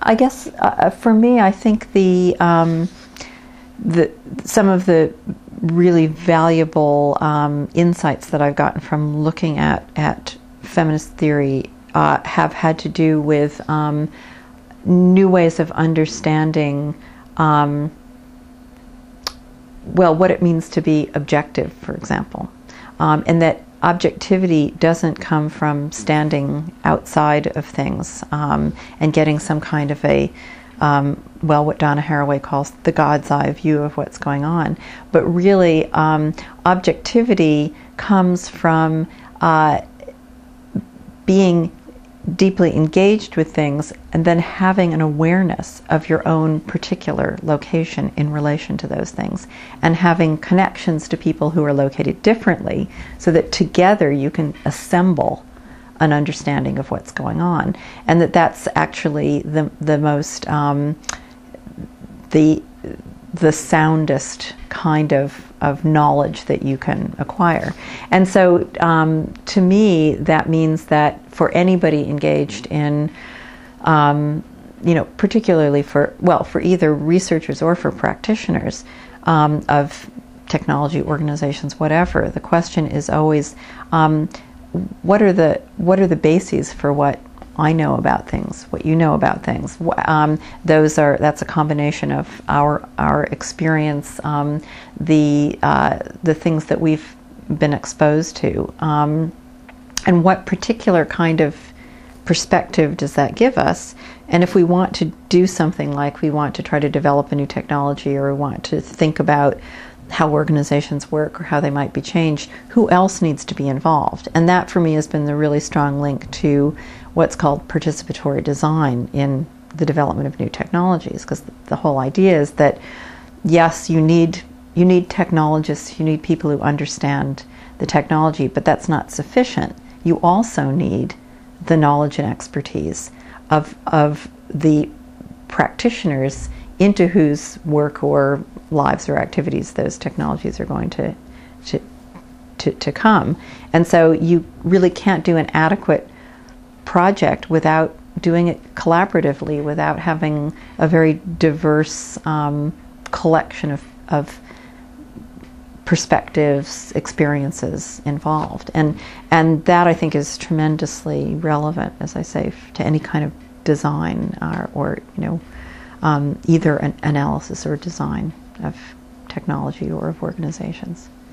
I guess for me, I think some of the really valuable insights that I've gotten from looking at feminist theory have had to do with new ways of understanding, what it means to be objective, for example, and that objectivity doesn't come from standing outside of things and getting some kind of a what Donna Haraway calls the God's eye view of what's going on. But really, objectivity comes from being deeply engaged with things and then having an awareness of your own particular location in relation to those things, and having connections to people who are located differently so that together you can assemble an understanding of what's going on. And that's actually the most the soundest kind of knowledge that you can acquire. And so to me, that means that for anybody engaged in, particularly for either researchers or for practitioners of technology organizations, whatever, the question is always, what are the bases for what I know about things, what you know about things? That's a combination of our experience, the things that we've been exposed to, and what particular kind of perspective does that give us? And if we want to do something like we want to try to develop a new technology, or we want to think about how organizations work or how they might be changed, who else needs to be involved? And that for me has been the really strong link to what's called participatory design in the development of new technologies, because the whole idea is that yes, you need technologists, you need people who understand the technology, but that's not sufficient. You also need the knowledge and expertise of the practitioners into whose work or lives or activities those technologies are going to come. And so you really can't do an adequate project without doing it collaboratively, without having a very diverse collection of perspectives, experiences involved. And that, I think, is tremendously relevant, as I say, to any kind of design or either an analysis or design of technology or of organizations.